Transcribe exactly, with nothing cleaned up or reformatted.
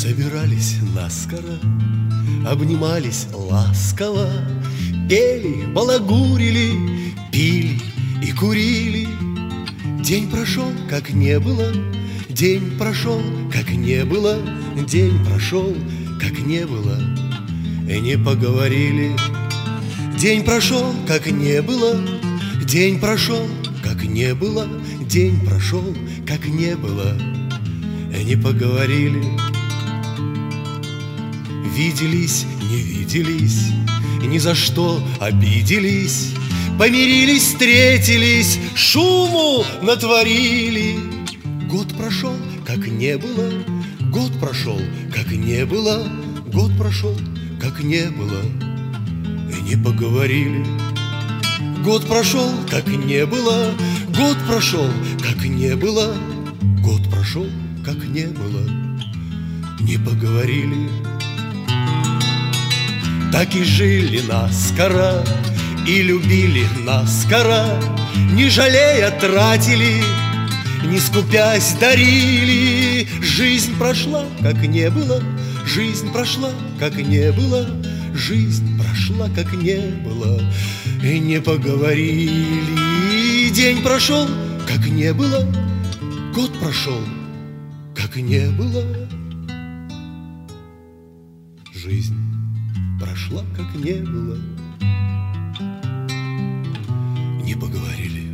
Собирались наскоро, обнимались ласково, пели, балагурили, пили и курили. День прошел, как не было, день прошел, как не было, день прошел, как не было, и не поговорили. День прошел, как не было, день прошел, как не было, день прошел, как не было, и не поговорили. Виделись, не виделись, ни за что обиделись, помирились, встретились, шуму натворили. Год прошел, как не было, год прошел, как не было, год прошел, как не было, и не поговорили. Год прошел, как не было, год прошел, как не было, год прошел, как не было, не поговорили. Так и жили наскоро, и любили наскоро, не жалея тратили, не скупясь дарили. Жизнь прошла, как не было, жизнь прошла, как не было, жизнь прошла, как не было, и не поговорили. День прошел, как не было, год прошел, как не было, жизнь прошла, как не было, не поговорили.